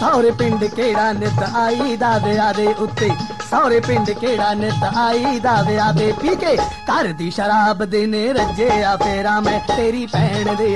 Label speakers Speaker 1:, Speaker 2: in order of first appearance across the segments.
Speaker 1: ਸੌਰੇ ਪਿੰਡ ਕਿਹੜਾ ਨਿਤ ਆਈ ਦਾ ਵਿਆਹ ਦੇ ਉੱਤੇ ਸੌਰੇ ਪਿੰਡ ਕਿਹੜਾ ਨਿਤ ਆਈ ਦਾ ਵਿਆਹ ਦੇ ਪੀ ਕੇ ਘਰ ਦੀ ਸ਼ਰਾਬ ਦੇ ਨੇ ਰੱਜਿਆ ਫੇਰਾ ਮੈਂ ਤੇਰੀ ਭੈਣ ਦੇ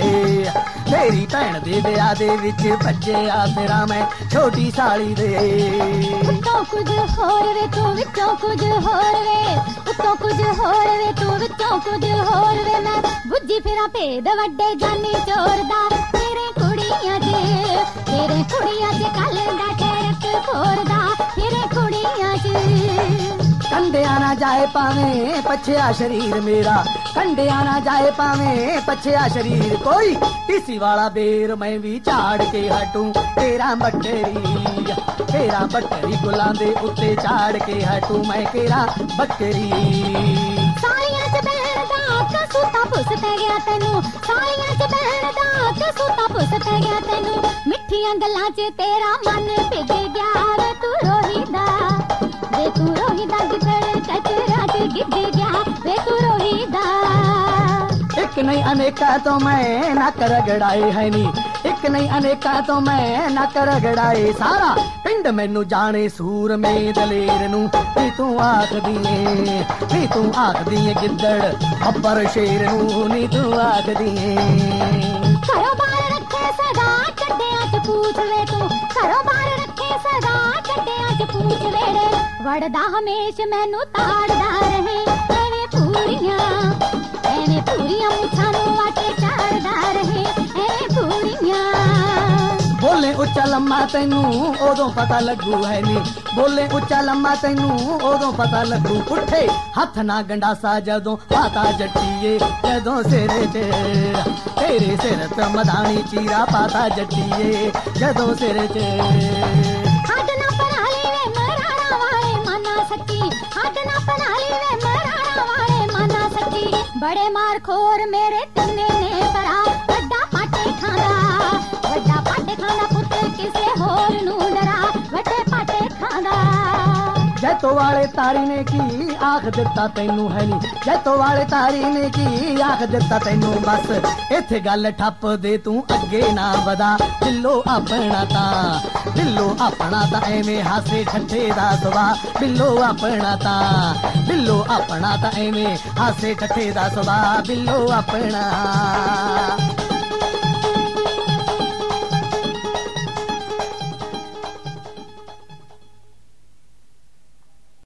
Speaker 1: ਵਿਆਹ ਦੇ ਵਿੱਚ ਭੱਜਿਆ ਫੇਰਾ ਮੈਂ ਛੋਟੀ ਸਾਲੀ ਦੇ
Speaker 2: ਉੱਤੋਂ ਕੁਝ ਹੋਰ ਵੇ ਤੂੰ ਵਿੱਚੋਂ ਕੁਝ ਹੋਰ ਵੇ ਉੱਤੋਂ ਕੁਝ ਹੋਰ ਵੇ ਤੂੰ ਵਿੱਚੋਂ ਕੁਝ ਹੋਰ ਵੇ ਮੈਂ ਬੁੱਝੀ ਫਿਰਾਂ ਭੇਦ ਵੱਡੇ ਜਾਨੀ ਚੋਰ ਦਾ ਤੇਰੇ ਕੁੜੀਆਂ 'ਚ ਕੱਲ ਦਾ ਟੈਰਕ ਖੋਰਦਾ ਤੇਰੇ ਕੁੜੀਆਂ 'ਚ
Speaker 1: ਕੰਡਿਆ ਨਾ ਜਾਏ ਪਾਵੇਂ ਪਛਿਆ ਸ਼ਰੀਰ ਮੇਰਾ ਕੰਡਿਆ ਨਾ ਜਾਏ ਪਾਵੇਂ ਪਛਿਆ ਸ਼ਰੀਰ ਕੋਈ ਟੀਸੀ ਵਾਲਾ ਬੇਰ ਮੈਂ ਵੀ ਝਾੜ ਕੇ ਹਟੂੰ ਤੇਰਾ ਬੱਟਰੀ ਗੁਲਾਂ ਦੇ ਉੱਤੇ ਝਾੜ ਕੇ ਹਟੂੰ ਮੈਂ ਤੇਰਾ ਬੱਕਰੀ
Speaker 2: ਸਾਲੀਆਂ 'ਚ ਬਹਿਣ ਦਾ ਕਸੂਤਾ ਪੁੱਸ ਪੈ ਗਿਆ ਤੈਨੂੰ ਸਾਲੀਆਂ 'ਚ ਬਹਿਣ ਦਾ ਕਸੂਤਾ ਪੁੱਸ ਪੈ ਗਿਆ ਤੈਨੂੰ ਮਿੱਠੀਆਂ ਗੱਲਾਂ 'ਚ ਤੇਰਾ ਮਨ ਭਿੱਜ ਗਿਆ ਵੇ ਤੂੰ ਰੋਹੀਦਾ ਗਿੱਦੜ ਕਚਰਾ 'ਚ ਗਿੱਜ ਗਿਆ ਵੇ ਤੂੰ ਰੋਹੀਦਾ
Speaker 1: ਇੱਕ ਨਹੀਂ ਅਨੇਕਾਂ ਤੋਂ ਮੈਂ ਨੱਕ ਰਗੜਾਏ ਹੈ ਨੀ ਇੱਕ ਨਹੀਂ ਅਨੇਕਾਂ ਤੋਂ ਮੈਂ ਨੱਕ ਰਗੜਾਏ ਸਾਰਾ ਪਿੰਡ ਮੈਨੂੰ ਜਾਣੇ ਸੂਰਮੇ ਦਲੇਰ ਨੂੰ ਵੀ ਤੂੰ ਆਖਦੀ ਏ ਗਿੱਦੜ ਅੱਬਰ ਸ਼ੇਰ ਨੂੰ ਨੀ ਤੂੰ ਆਖਦੀ ਏ
Speaker 2: ਘਰੋਂ ਬਾਹਰ ਰੱਖੇ ਸਦਾ ਕੱਢਿਆਂ 'ਚ ਪੂਛ ਵੇ ਤੂੰ ਘਰੋਂ ਬਾਹਰ ਰੱਖੇ ਸਦਾ ਕੱਢਿਆਂ 'ਚ ਪੂਛ ਵੇ ਵੜਦਾ ਹਮੇਸ਼ ਮੈਨੂੰ ਤਾੜਦਾ ਰਹੇ ਐਵੇਂ ਪੂਰੀਆਂ ਮੁੱਛਾਂ ਨੂੰ ਆਟੇ ਚਾੜਦਾ ਰਹੇ ਐਵੇਂ ਪੂਰੀਆਂ
Speaker 1: ਬੋਲੇ ਉੱਚਾ ਲੰਮਾ ਤੈਨੂੰ ਉਦੋਂ ਪਤਾ ਲੱਗੂ ਹੈ ਨੀ ਬੋਲੇ ਉੱਚਾ ਲੰਮਾ ਤੈਨੂੰ ਉਦੋਂ ਪਤਾ ਲੱਗੂ ਉੱਠੇ ਹੱਥ ਨਾ ਗੰਡਾਸਾ ਜਦੋਂ ਪਾਤਾ ਜੱਟੀਏ ਜਦੋਂ ਸਿਰ 'ਚ ਤੇਰੇ ਸਿਰ ਤੇ ਮਦਾਨੀ ਚੀਰਾ ਪਾਤਾ ਜੱਟੀਏ ਜਦੋਂ ਸਿਰ 'ਚ
Speaker 2: ਹੱਡ ਨਾ ਪਰਾਲੀ ਵੇ ਮਰਾਣਾ ਵਾਲੇ ਮਾਨਾ ਸੱਚੀ ਹੱਡ ਨਾ ਪਰਾਲੀ ਵੇ ਮਰਾਣਾ ਵਾਲੇ ਮਾਨਾ ਸੱਚੀ ਬੜੇ ਮਾਰ ਖੋਰ ਮੇਰੇ ਤਿੰਨੇ ਨੇ ਭਰਾ ਵੱਡਾ ਪਾਟੇ ਖਾਂਦਾ ਪੁੱਤ ਕਿਸੇ ਹੋਰ ਨੂੰ ਡਰਾ ਵੱਡੇ ਪਾਟੇ ਖਾਂਦਾ
Speaker 1: ਜੈਤੋ ਵਾਲੇ ਤਾਰੀ ਨੇ ਕੀ ਆਖ ਦਿੱਤਾ ਤੈਨੂੰ ਹੈ ਨੀ ਜੈਤੋ ਵਾਲੇ ਤਾਰੀ ਨੇ ਕੀ ਆਖ ਦਿੱਤਾ ਤੈਨੂੰ ਬਸ ਇੱਥੇ ਗੱਲ ਠੱਪ ਦੇ ਤੂੰ ਅੱਗੇ ਨਾ ਵਧਾ ਬਿੱਲੋ ਆਪਣਾ ਤਾਂ ਐਵੇਂ ਹਾਸੇ ਠੱਠੇ ਦਾ ਸੁਭਾ ਬਿੱਲੋ ਆਪਣਾ ਤਾਂ ਐਵੇਂ ਹਾਸੇ ਠੱਠੇ ਦਾ ਸੁਭਾ ਬਿੱਲੋ ਆਪਣਾ